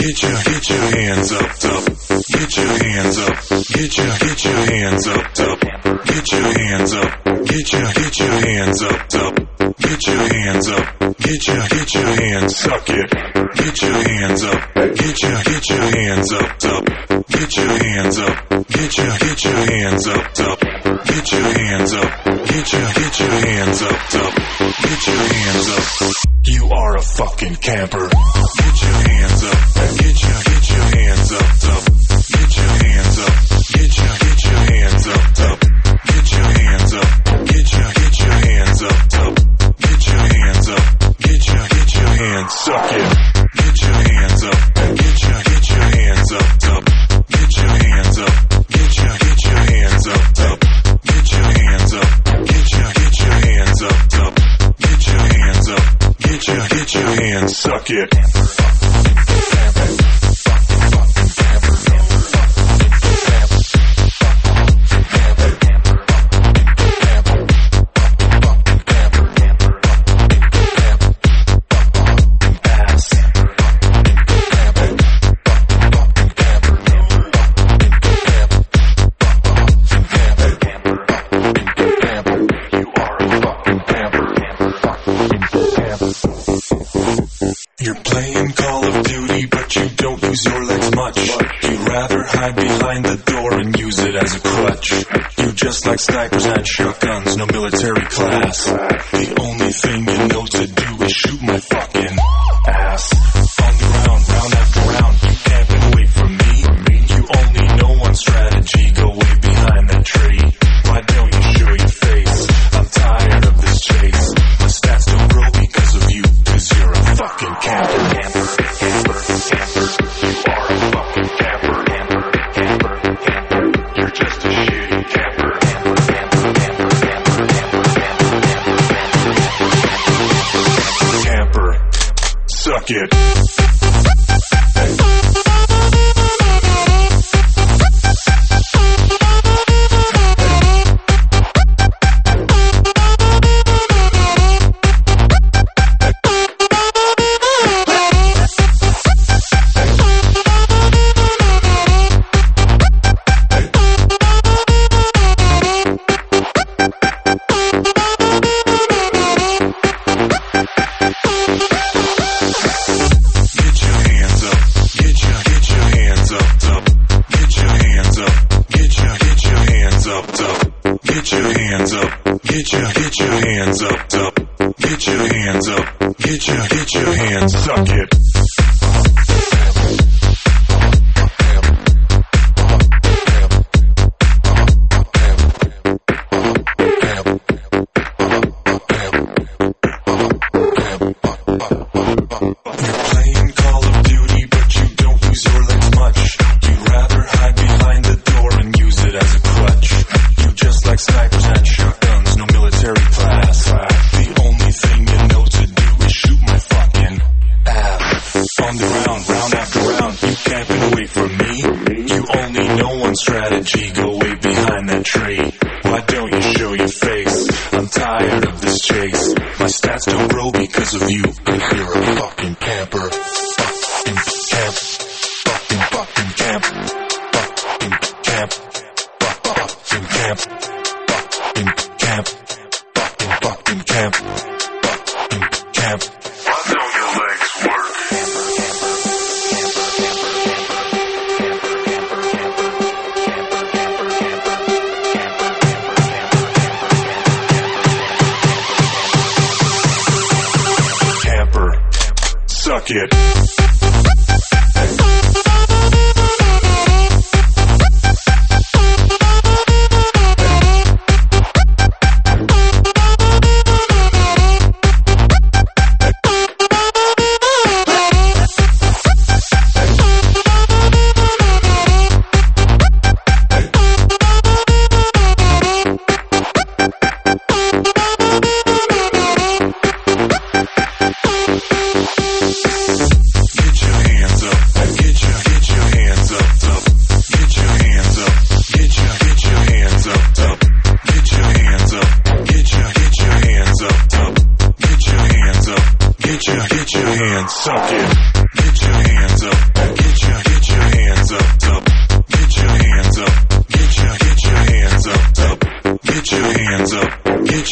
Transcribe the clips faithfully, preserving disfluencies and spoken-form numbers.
Get your, get your hands up, up. Get your hands up. Get your, get your hands up, up. Get your hands up. Get your, get your hands up, up. Get your hands up. Get your, get your hands, suck it. Get your hands up. Get your, get your hands up, up. Get your hands up. Get your, get your hands up, up. Get your hands up. Get your, get your hands up, up. Get your hands up. You are a fucking camper. Get your hands up. Get your, get your hands up, up. Get your hands up. Get your, get your hands up, up. Get your hands up. Get your, get your hands up, up. Get your hands up. Get your, get your hands, suck it. Get your hands up. Get your, get your hands up, up. Get your hands up. Get your, get your hands up, up. Get your hands up. Get your, get your hands up, up. Get your hands up. Get your, get your hands, suck it. You're playing Call of Duty, but you don't use your legs much. You'd rather hide behind the door and use it as a crutch. You just like snipers and shotguns, no military class. The only thing you know to do is shoot my fucking ass. On the ground, round after round, you can't get away from me. You only know one strategy, go way behind that tree. Why don't you show your face? I'm tired of this chase. My stats don't grow because of you, cause you're a fucking camper. Camper, camper, camper. You are a fucking camper. Camper, camper, camper. You're just a shitty camper. Camper, camper, camper, camper, camper, camper, camper, camper. Suck it. Get your hands up, get your, get your hands up, up. Get your hands up, get your, get your hands, suck it. Snipers and shotguns, no military class. The only thing you know to do is shoot my fucking ass. On the ground, round after round, you can't get away from me. You only know one strategy, go way behind that tree. Why don't you show your face? I'm tired of this chase. My stats don't grow because of you, cause you're a fucking camper. Fucking camp. Fucking fucking camp. Fucking camp. Fucking camp. Fucking camp, fucking fucking camp, fucking camp. Why don't your legs work? Camper, suck it. Get your hands up, get your hands up, get your hands up.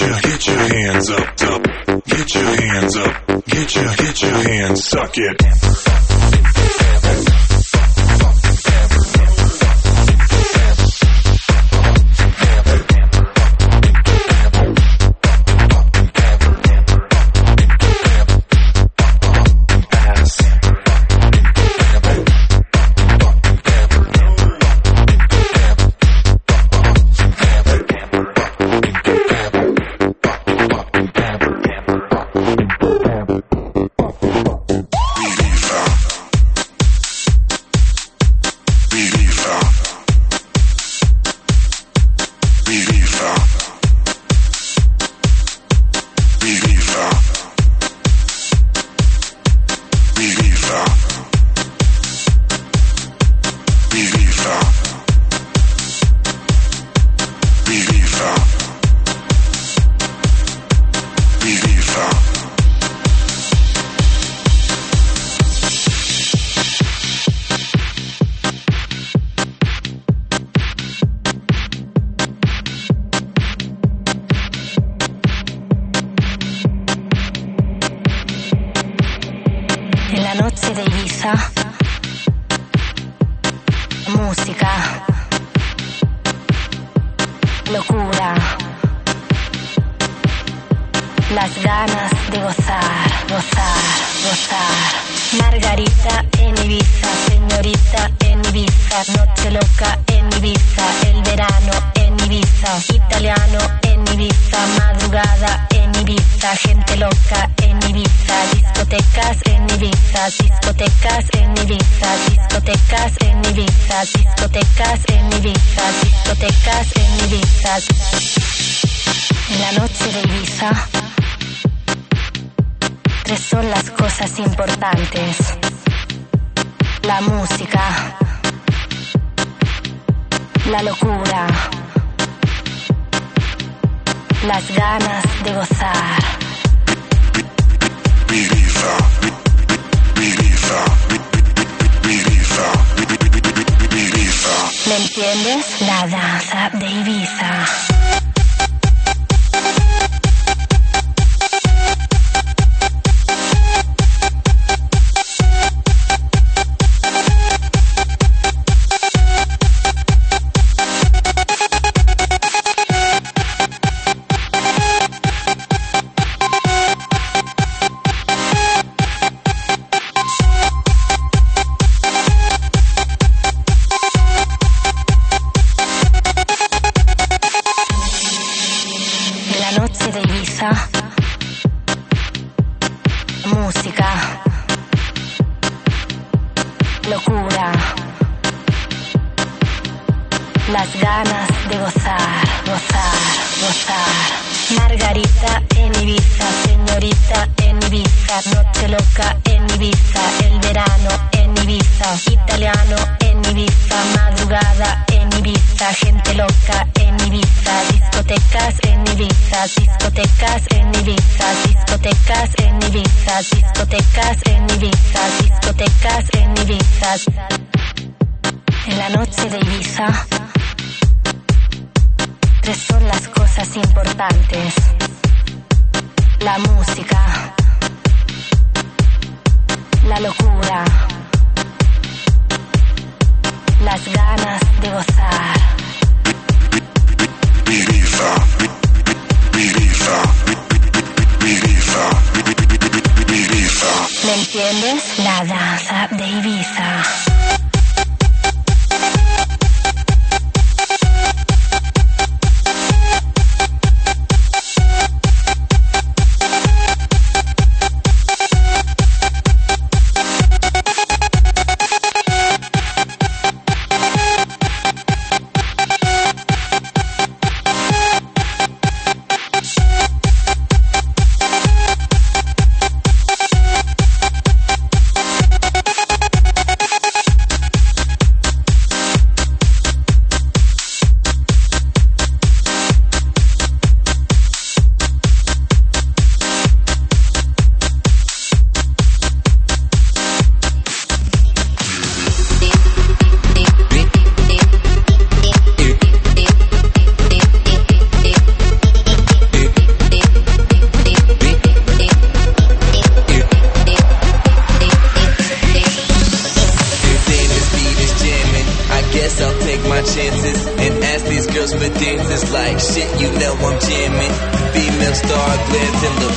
your, get your hands up, up. Get your hands up. Get your, get your hands, suck it.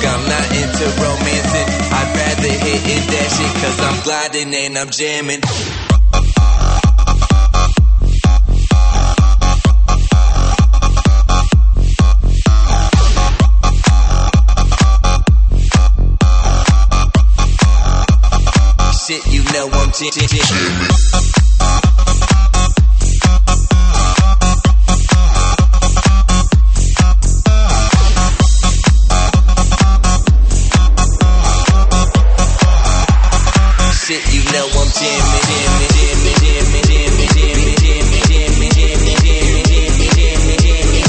I'm not into romancing. I'd rather hit and dash it, cause I'm gliding and I'm jamming. Shit, you know I'm jamming. Shit, you know I'm jamming, jamming, jamming, jamming, jamming, jamming, jamming, jamming, jamming, jamming, jamming, jamming, jamming,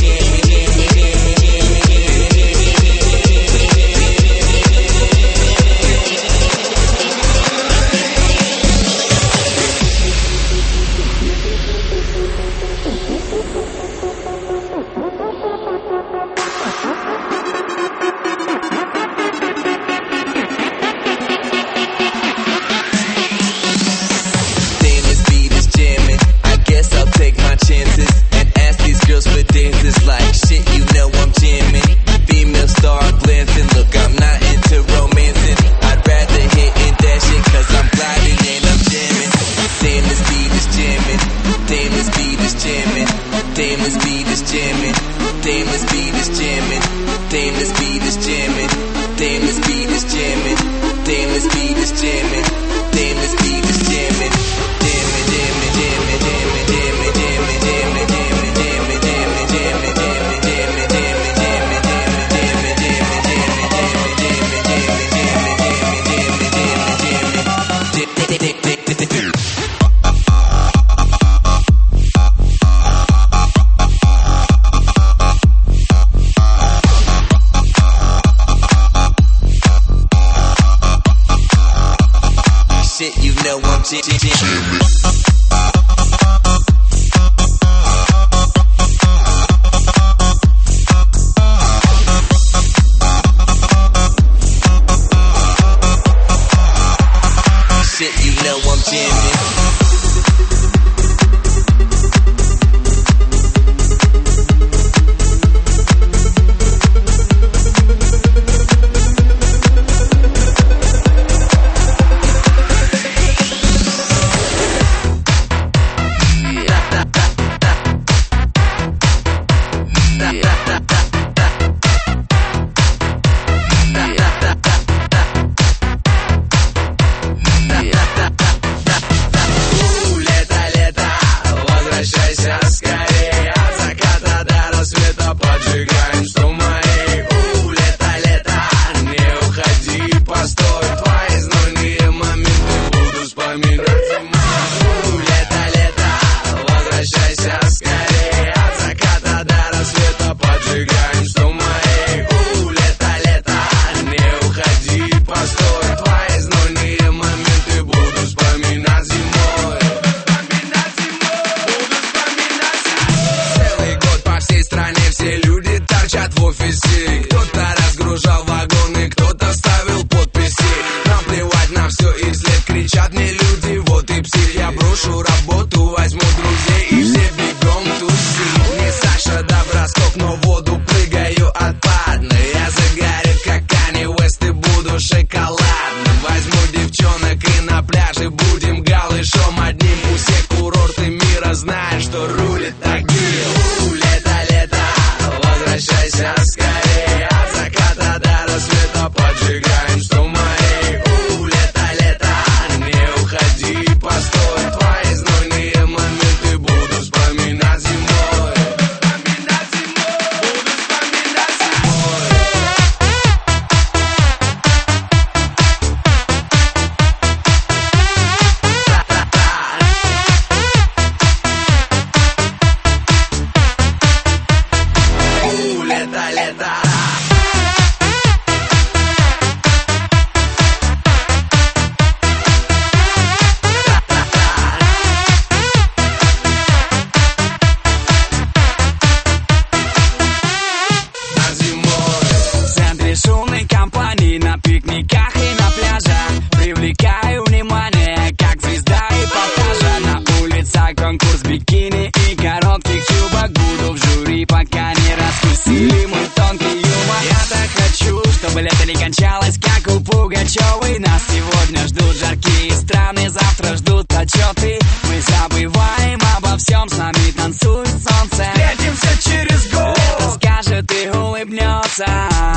кончалась, как у Пугачевой. Нас сегодня ждут жаркие страны, завтра ждут отчеты. Мы забываем обо всем, с нами танцует солнце. Встретимся через год, лето скажет и улыбнется.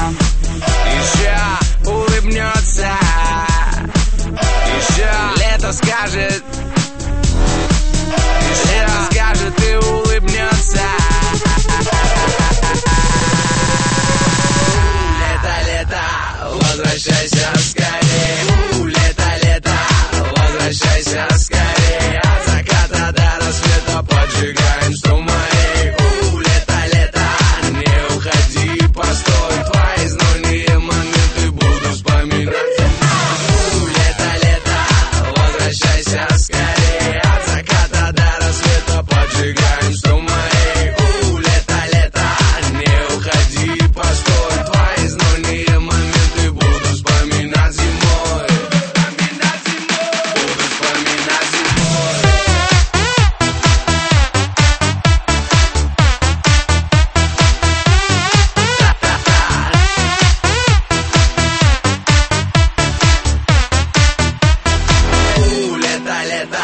Еще улыбнется. Еще лето скажет. Лето скажет и улыбнется. Лето, лето, возвращайся скорее. У, лето, лето, возвращайся скорее. От заката до рассвета поджигаем сто морей. У, лето, лето, не уходи, постой. Твои знойные моменты буду вспоминать. У, лето, лето, возвращайся скорее. От заката до рассвета поджигаем сто морей. У, лето, лето, не уходи, постой. Твои знойные моменты буду вспоминать зимой. Вспоминать зимой. Буду вспоминать зимой. У, лето, лето.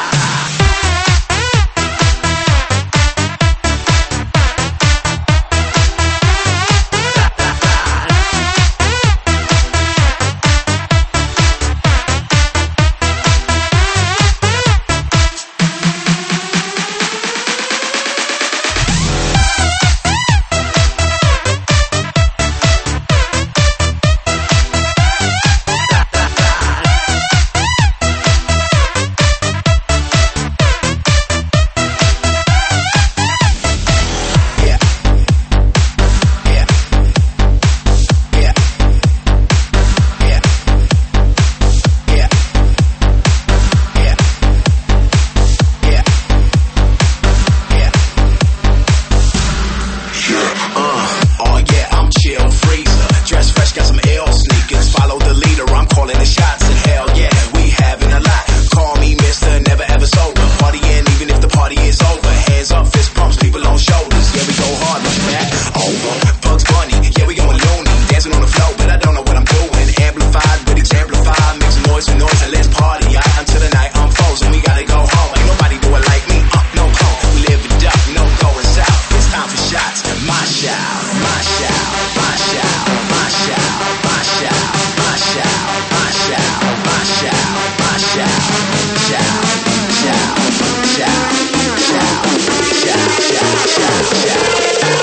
Oh yeah, I'm chill freezer. Dress fresh, got some L sneakers. Follow the leader, I'm calling the shots. And hell yeah, we having a lot. Call me mister, never ever sober. Partying even if the party is over. Hands up, fist pumps, people on shoulders. Yeah, we go hard, look back, over. Bugs Bunny, yeah, we going loony. Dancing on the floor, but I don't know what I'm doing. Amplified, but exemplified. Make some noise for noise and let's party out until the night unfolds. And we gotta go home. Ain't nobody do it like me, uh, no home. We live it up, no going south. It's time for shots, my shout, my shout, my shout, my shout, my shout, my shout, my shout, my shout, my shout, shout, shout, shout, shout, shout, shout, shout, shout.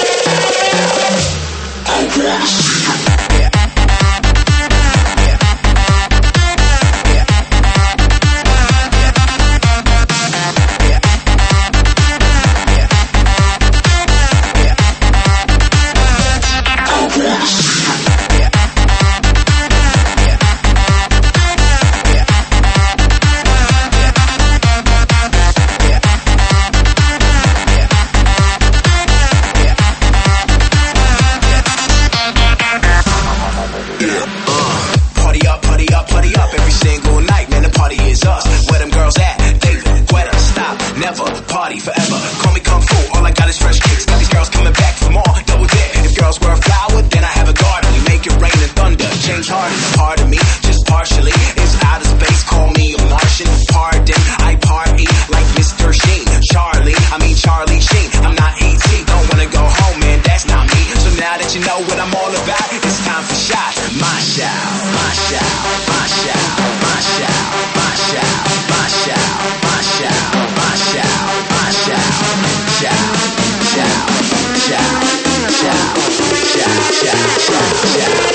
Party up, party up, party up every single night, man, the party is us. Where them girls at? David, Guetta, stop, never, party forever. Call me Kung Fu, all I got is fresh kicks. Got these girls coming back for more, double dip. If girls were a flower, then I have a garden. We make it rain and thunder. James Harden, part of me, just partially. Is out of space, call me a Martian. Pardon, I party like Mister Sheen. Charlie, I mean Charlie Sheen. I'm not E T, don't wanna go home, man, that's not me. So now that you know what I'm all about, it's time for shots. My shout, my shout, my shout, my shout, my shout, my shout, my shout, my shout, my shout, shout, shout, shout, shout, shout, shout,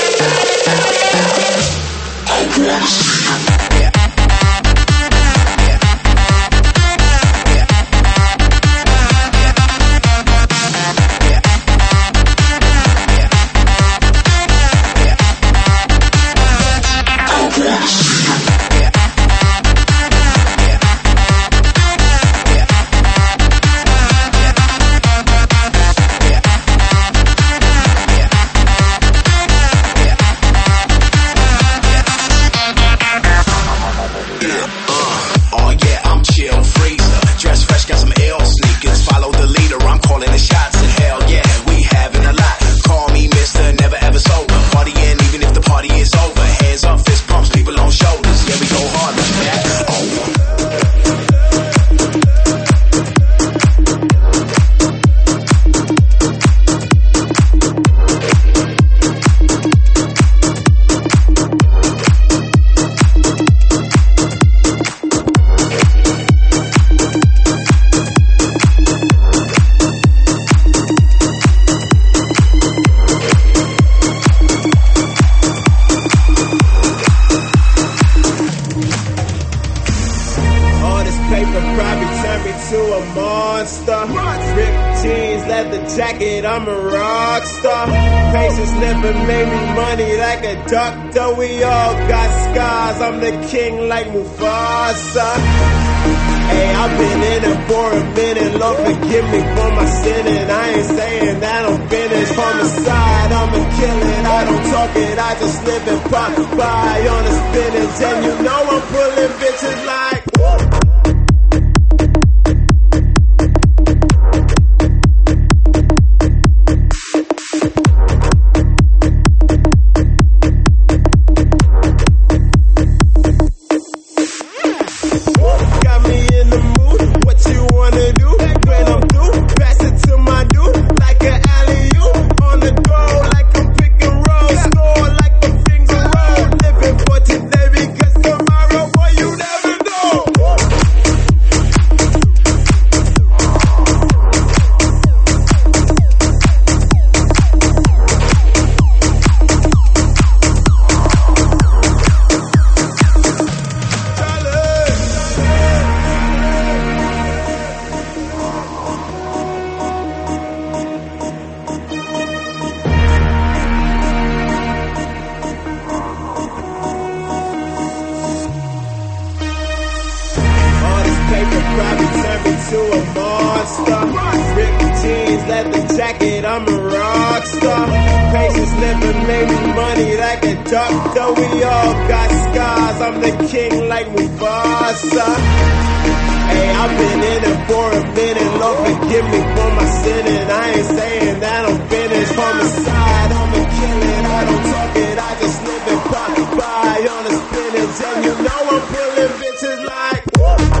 shout, shout. Yeah. jacket, I'm a rock star. Patience never made me money like a doctor. We all got scars, I'm the king like Mufasa. Hey, I've been in it for a minute, Lord forgive me for my sinning. I ain't saying that I'm finished. Homicide, I'ma kill it, I don't talk it, I just live and pop by on the spinach. And you know I'm pulling bitches like woo. Probably turn me to a monster. Ripped jeans, leather jacket, I'm a rock star. Patience never made me money like a doctor. We all got scars, I'm the king like Mufasa. Hey, I've been in it for a minute, Lord forgive me for my sinning. I ain't saying that I'm finished. Homicide, I'ma kill it, I don't talk it, I just live and pop by on the spinach. And you know I'm pulling bitches like woo.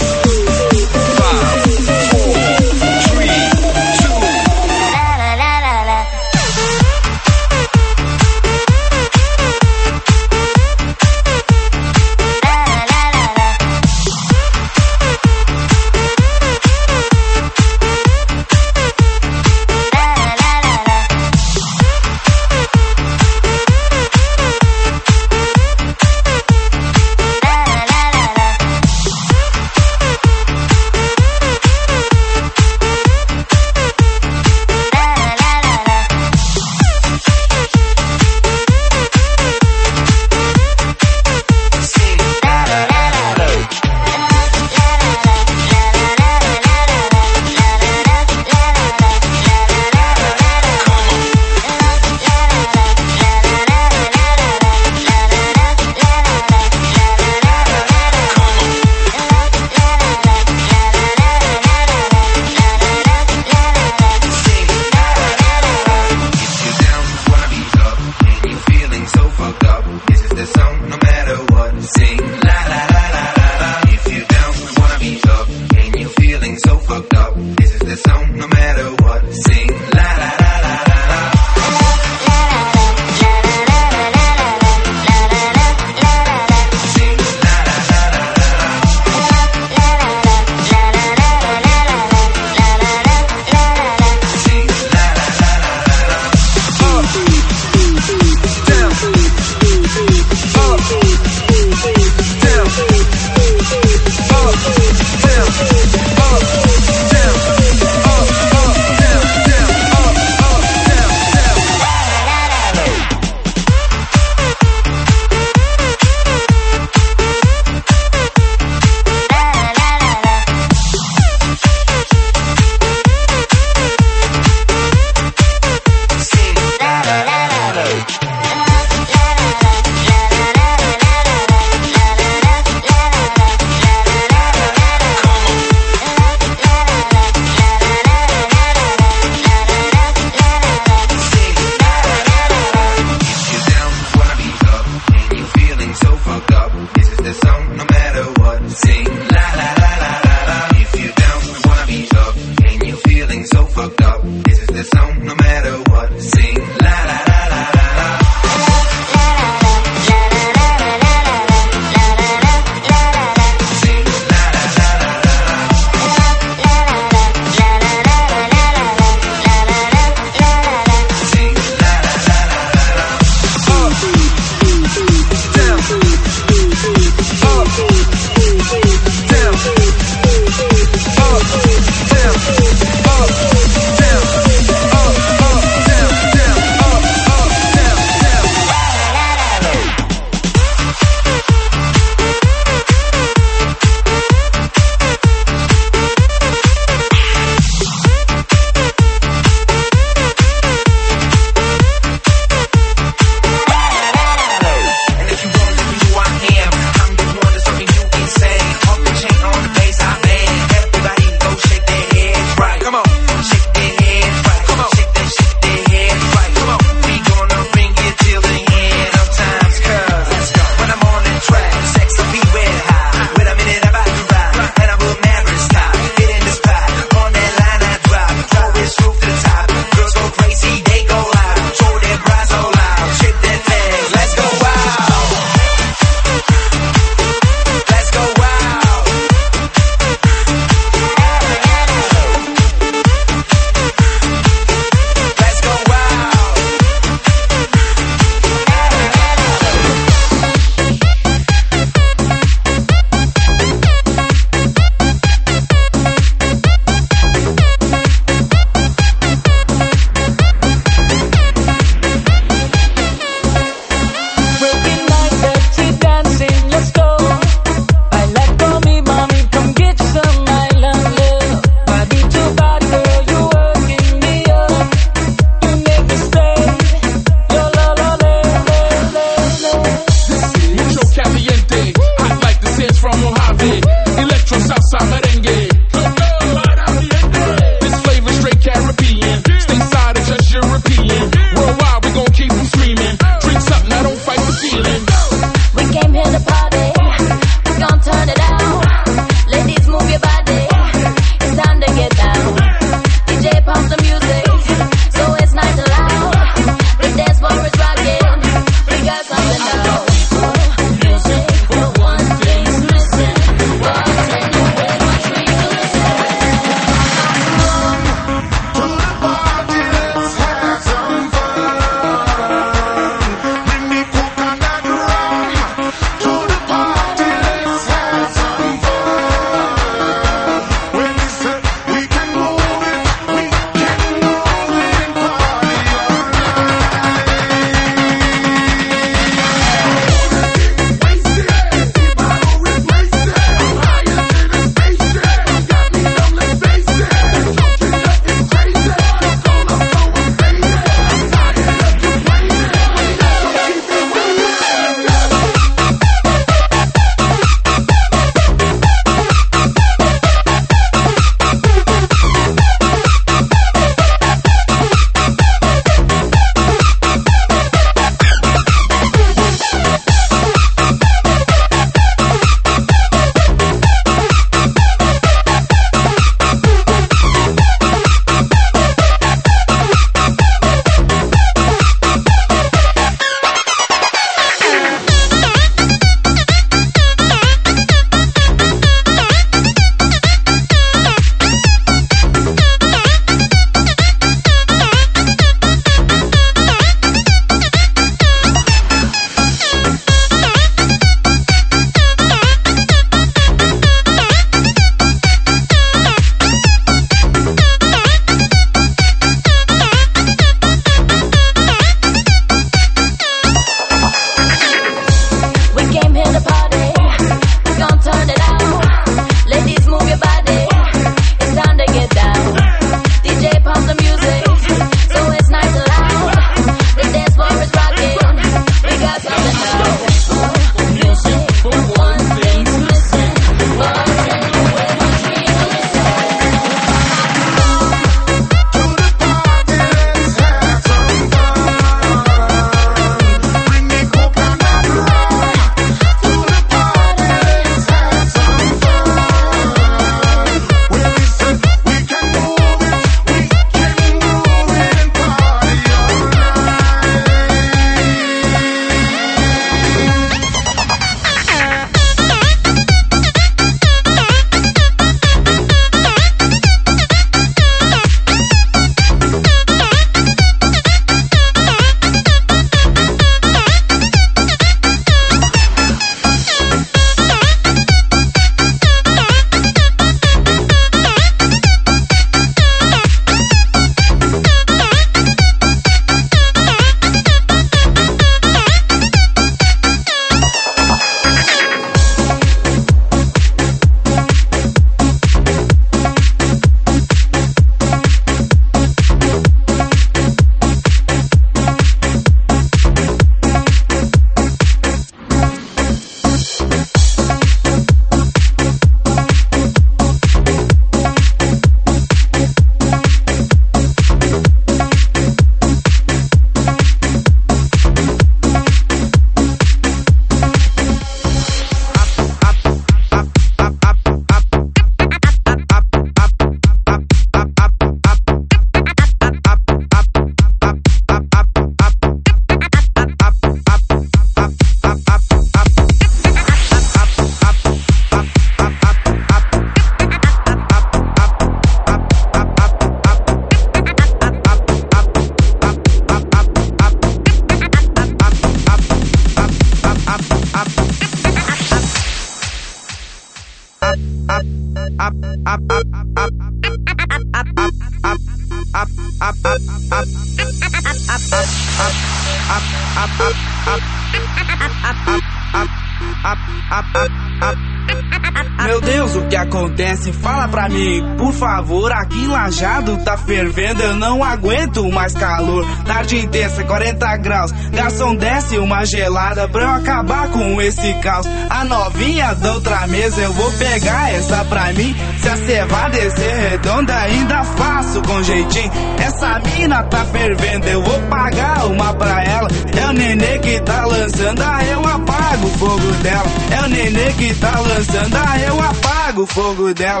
Meu Deus, o que acontece? Fala pra mim, por favor. Aqui em Lajado tá fervendo, eu não aguento mais calor. Tarde intensa, quarenta graus. Garçom, desce uma gelada pra eu acabar com esse caos. A novinha da outra mesa, eu vou pegar essa pra mim. Se a ceva descer redonda, ainda faço com jeitinho. Essa mina tá fervendo, eu vou pagar uma pra ela. É o nenê que tá lançando, ah, eu apago o fogo dela. É o nenê que tá lançando, ah, eu apago o fogo dela.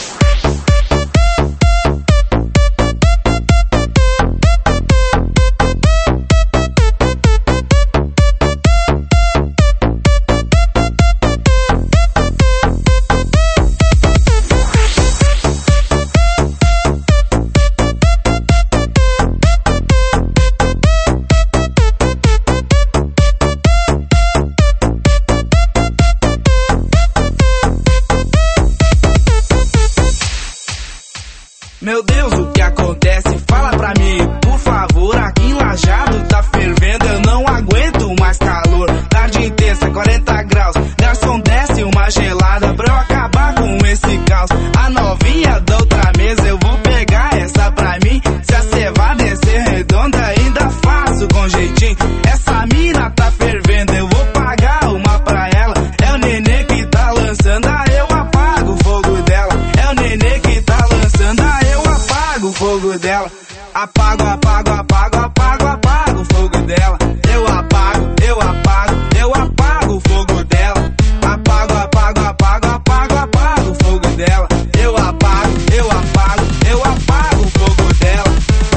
Meu Deus, o que acontece? Fala pra mim, por favor. Aqui em Lajado tá fervendo, eu não aguento mais calor. Tarde intensa, quarenta graus. Garçom, desce uma gelada pra eu acabar com esse caos. A novinha da outra mesa, eu vou pegar essa pra mim. Se a ceva descer redonda, ainda faço com jeitinho. Essa mina tá fervendo, eu vou pagar uma pra ela. É o nenê que tá lançando, ah, eu apago o fogo dela. É o nenê que tá lançando, ah, eu apago o fogo dela. Apago, apago, apago, apago, apago o fogo dela. Eu apago, eu apago, eu apago o fogo dela. Apago, apago, apago, apago, apago o fogo dela. Eu apago, eu apago, eu apago o fogo dela.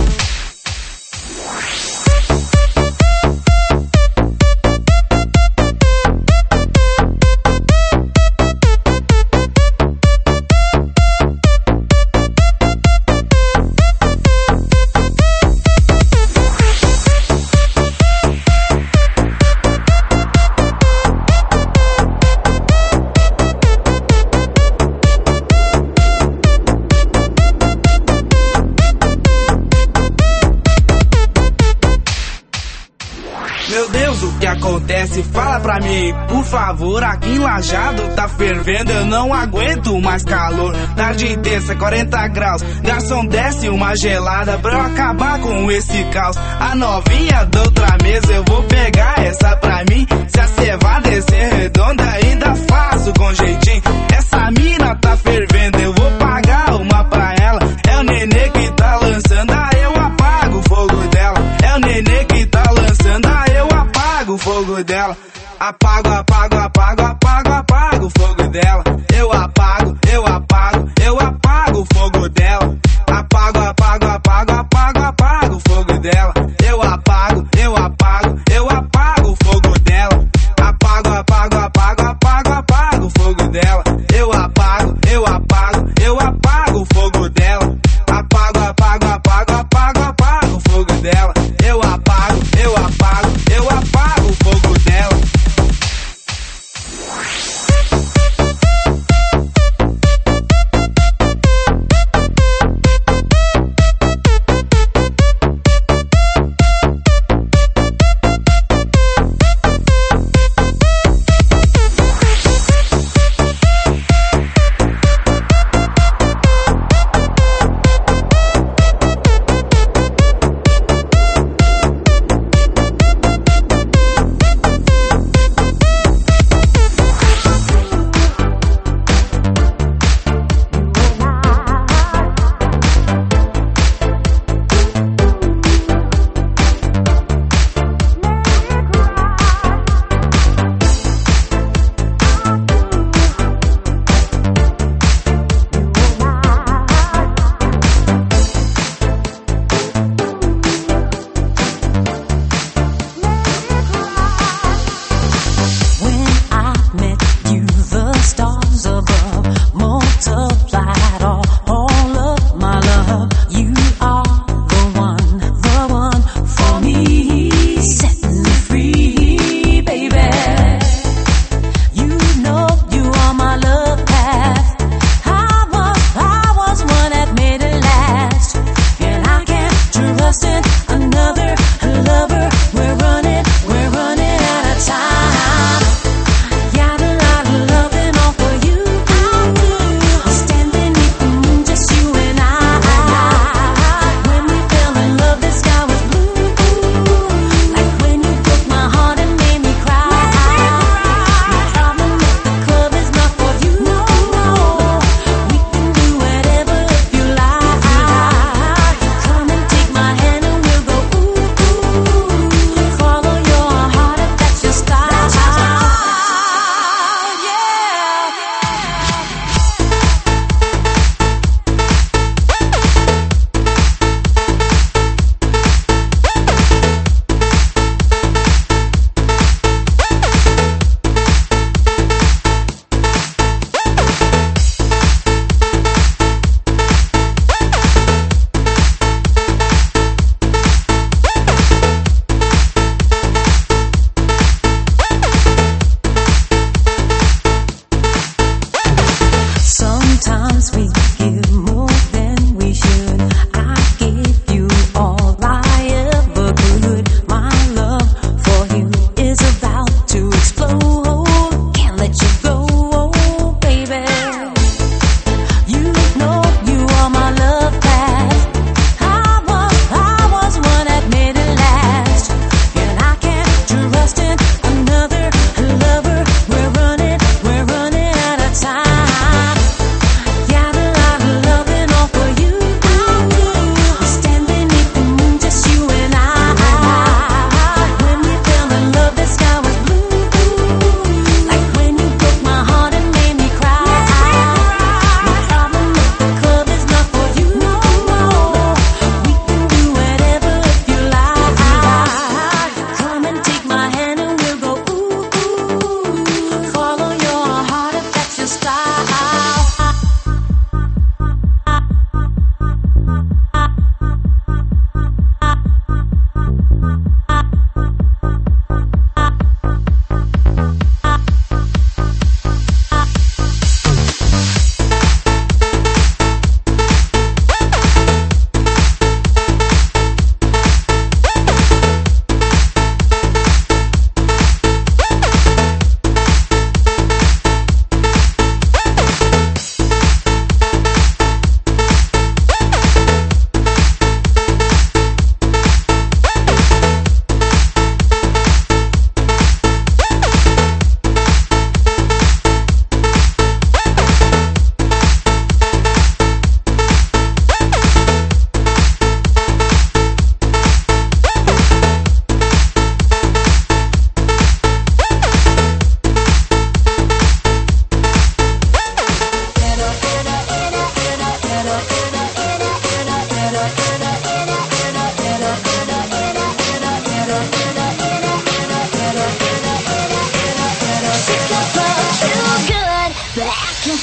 Meu Deus, o que acontece? Fala pra mim, por favor. Aqui em Lajado tá fervendo, eu não aguento mais calor. Tarde intensa, quarenta graus. Garçom, desce uma gelada pra eu acabar com esse caos. A novinha da outra mesa, eu vou pegar essa pra mim. Se a ceva descer redonda, ainda faço com jeitinho. Essa mina tá fervendo, eu vou pagar uma pra ela. É o nenê que tá lançando, ah, eu apago o fogo dela. É o nenê que tá lançando, ah, eu apago o fogo dela. Apago, apago, apago, apago, apago o fogo dela. Eu apago, eu apago, eu apago o fogo dela. Apago, apago, apago, apago, apago o fogo dela. Eu apago, eu apago, eu apago o fogo dela. Apago, apago, apago, apago, apago o fogo dela. Eu apago, eu apago, eu apago o fogo dela. Apago, apago, apago, apago, apago o fogo dela. Eu apago, eu apago, eu apago o fogo dela.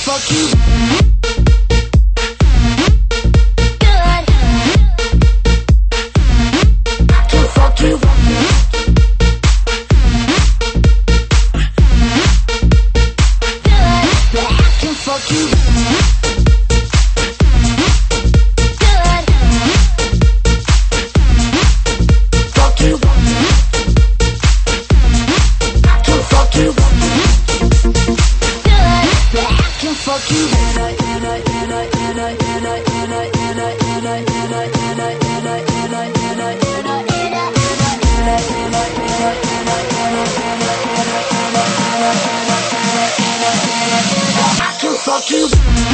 fuck you. Fuck you.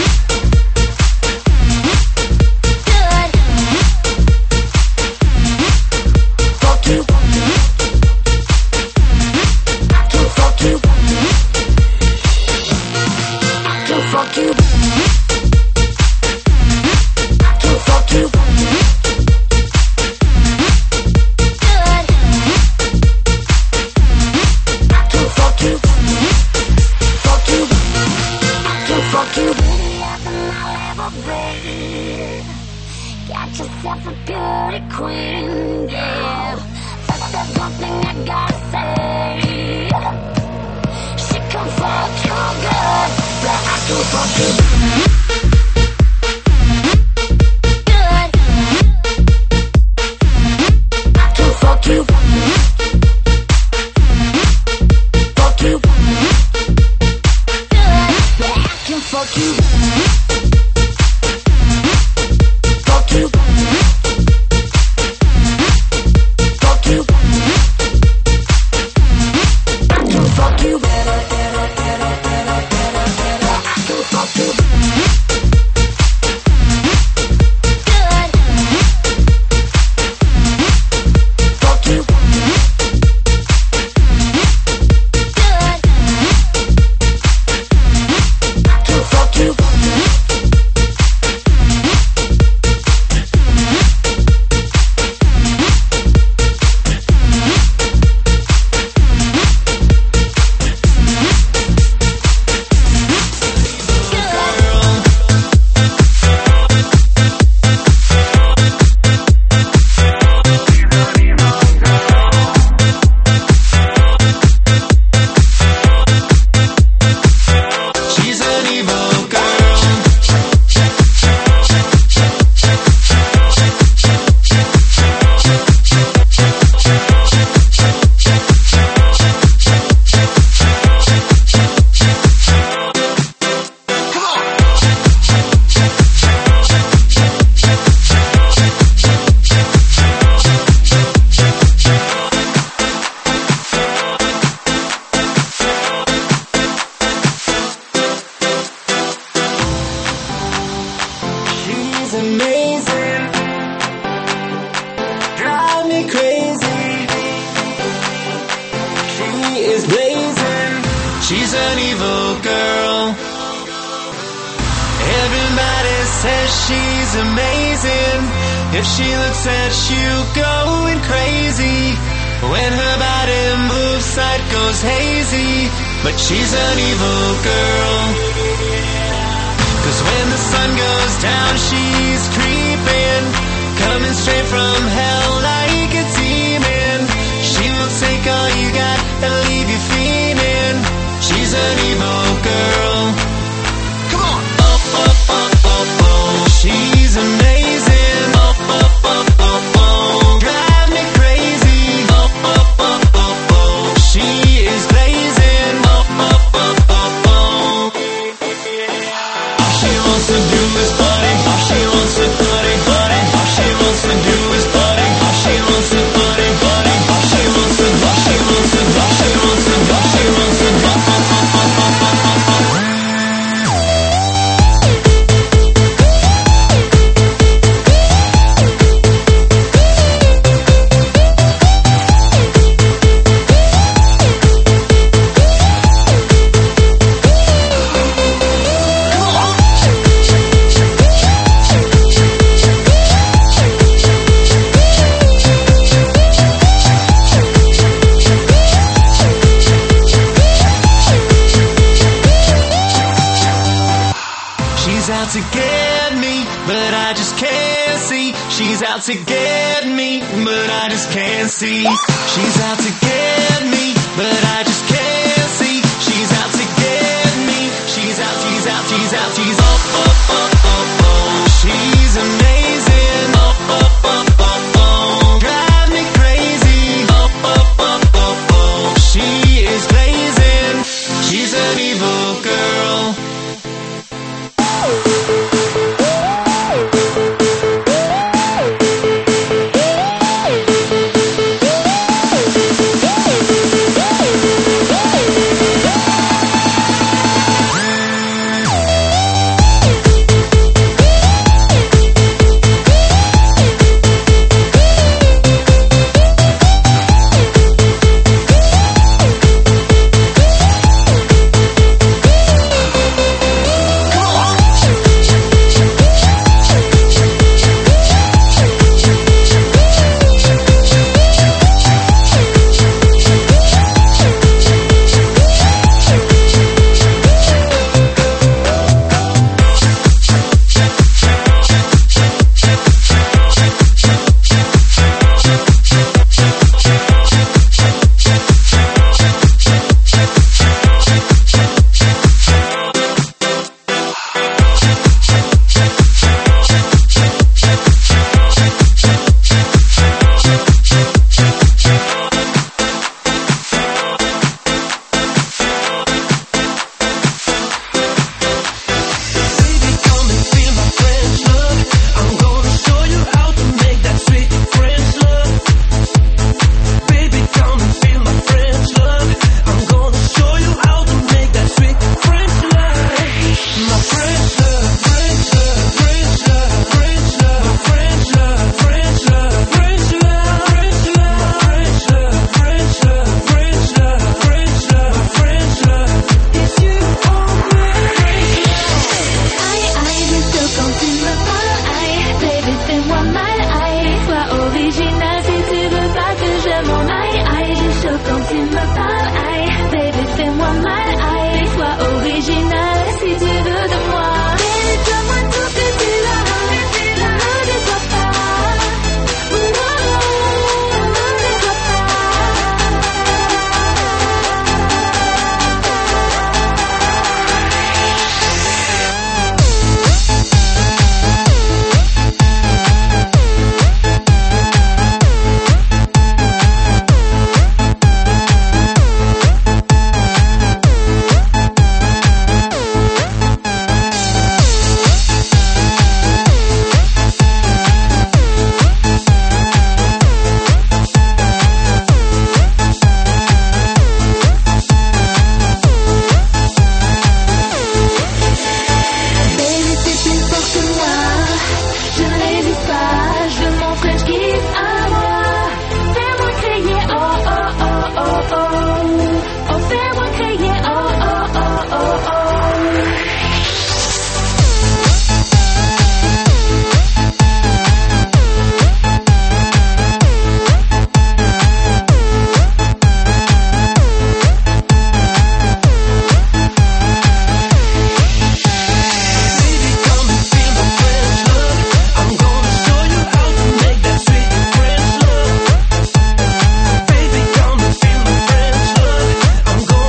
Got yourself a beauty queen, yeah. But there's one thing I gotta say. She can fuck you good, but I can fuck you. Amazing, drive me crazy. She is blazing. She's an evil girl. Everybody says she's amazing. If she looks at you going crazy, when her body moves, sight goes hazy. But she's an evil girl. 'Cause when the sun goes down, she's creeping, coming straight from hell like a demon. She will take all you got and leave you fiending. She's an evil girl. Come on! Oh, oh, oh, oh, oh. She's amazing. Oh, oh, oh, oh, oh. Drive me crazy. Oh, oh, oh, oh, oh. She is blazing. Oh, oh, oh, oh, oh. She wants to do is party. All she wants to party, party. All she wants to do is party. All she I just can't see. She's out to get me, but I just can't see. She's out to get me, but I just can't see. She's out to get me. She's out, she's out, she's out, she's oh, oh, oh, oh, oh. She's amazing. Oh, oh, oh, oh, oh. Drive me crazy. Oh, oh, oh, oh, oh. She is blazing. She's an evil girl. I'm going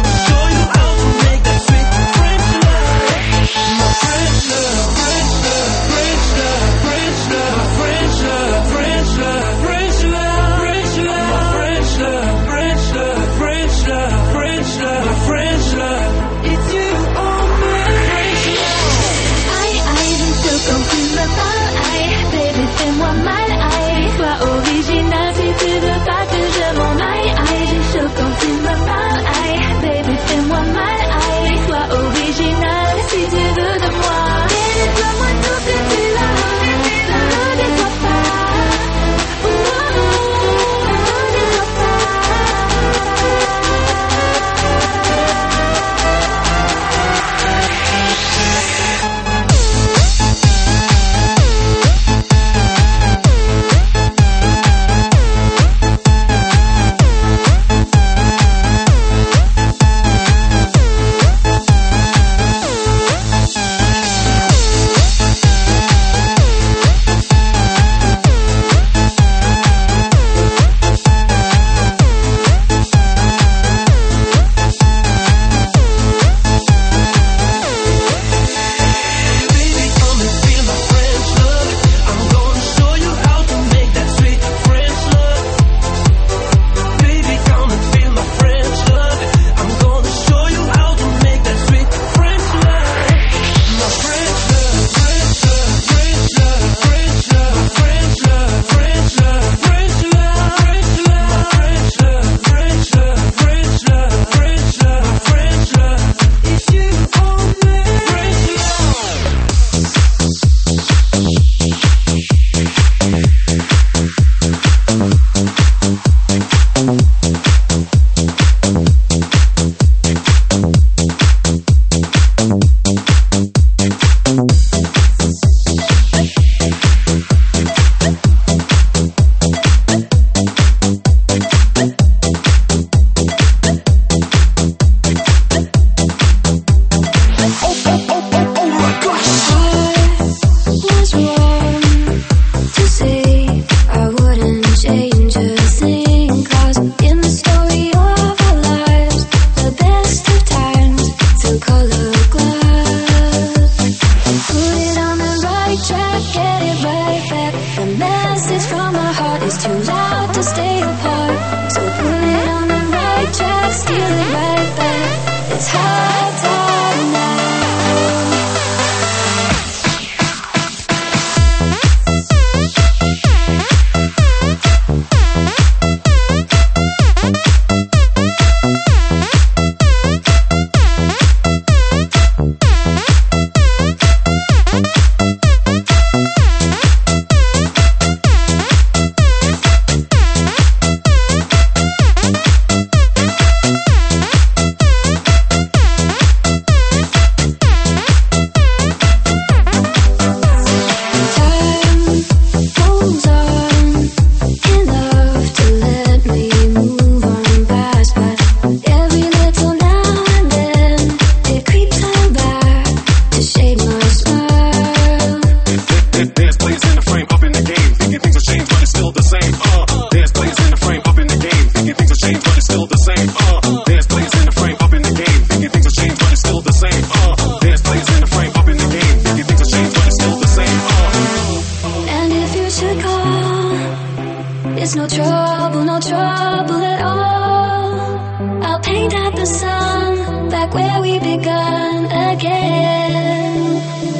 same. Uh, there's players in the frame, up in the game, thinking things have changed, but it's still the same. Uh, there's players in the frame, up in the game, thinking things have changed, but it's still the same. Uh. And if you should call, it's no trouble, no trouble at all. I'll paint out the sun back where we begun again.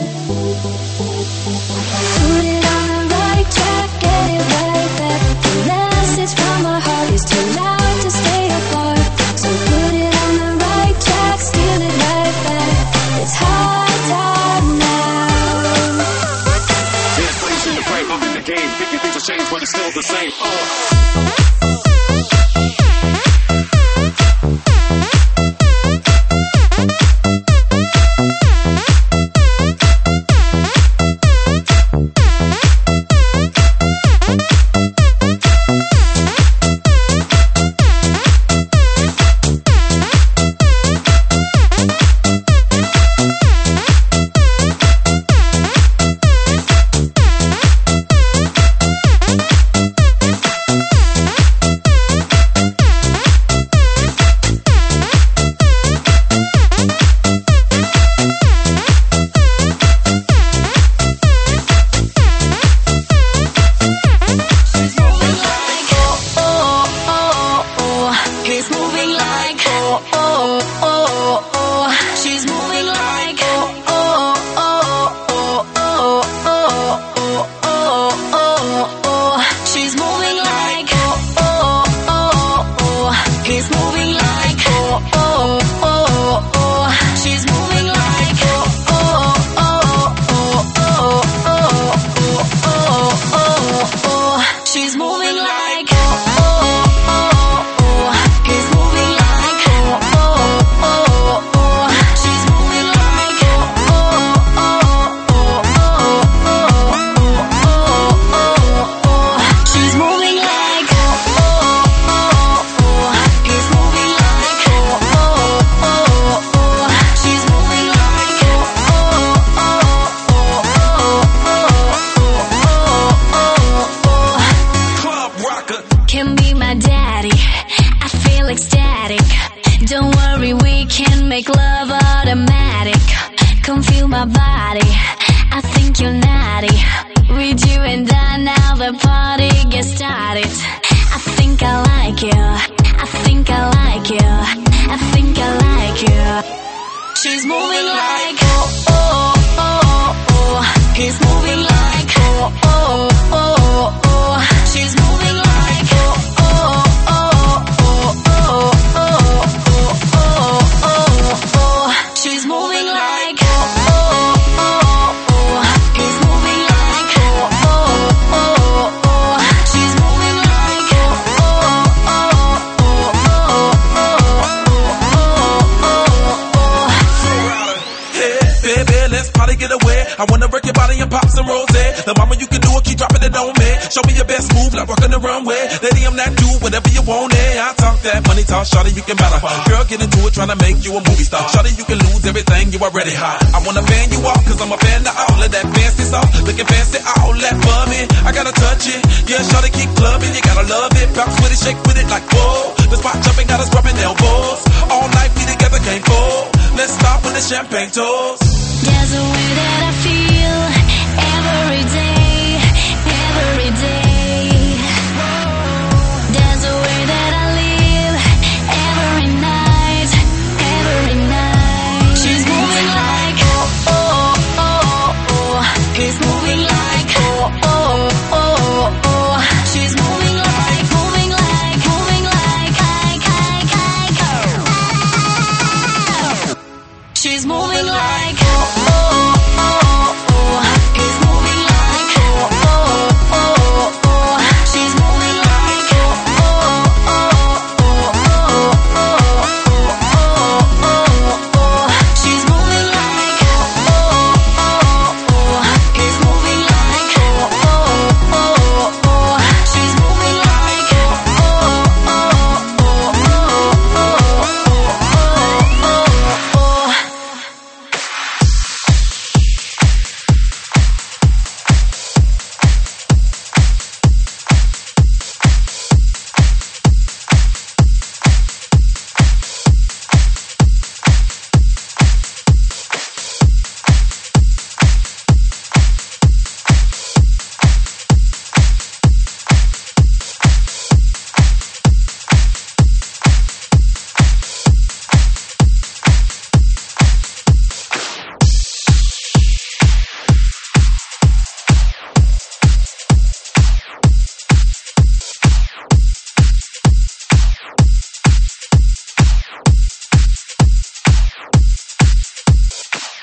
Put it on the right track, get it right back. The message from my heart is too loud to stay apart. So put it on the right track, steal it right back. It's high time now. There's players in the frame, up in the game, thinking things have changed, but it's still the same. Uh. I wanna work your body and pop some rose. The mama you can do it, keep dropping it on me. Show me your best move, like walking the runway. Lady, I'm that dude, whatever you want, eh. I talk that money talk, shawty, you can matter. Girl, get into it, tryna make you a movie star. Shawty, you can lose everything, you already hot. I wanna fan you off, cause I'm a fan of all of that fancy stuff. Looking fancy, all that for me. I gotta touch it, yeah, shawty, keep clubbing. You gotta love it, bounce with it, shake with it like whoa. The spot jumping, got us rubbing elbows. All night, we together, can't fall. Let's start with the champagne toast. There's a way that I feel every day, every day. There's a way that I live every night, every night. She's moving like oh oh oh oh. He's moving like oh oh oh oh. She's moving like, moving like, moving like I, I, I, I. She's moving like.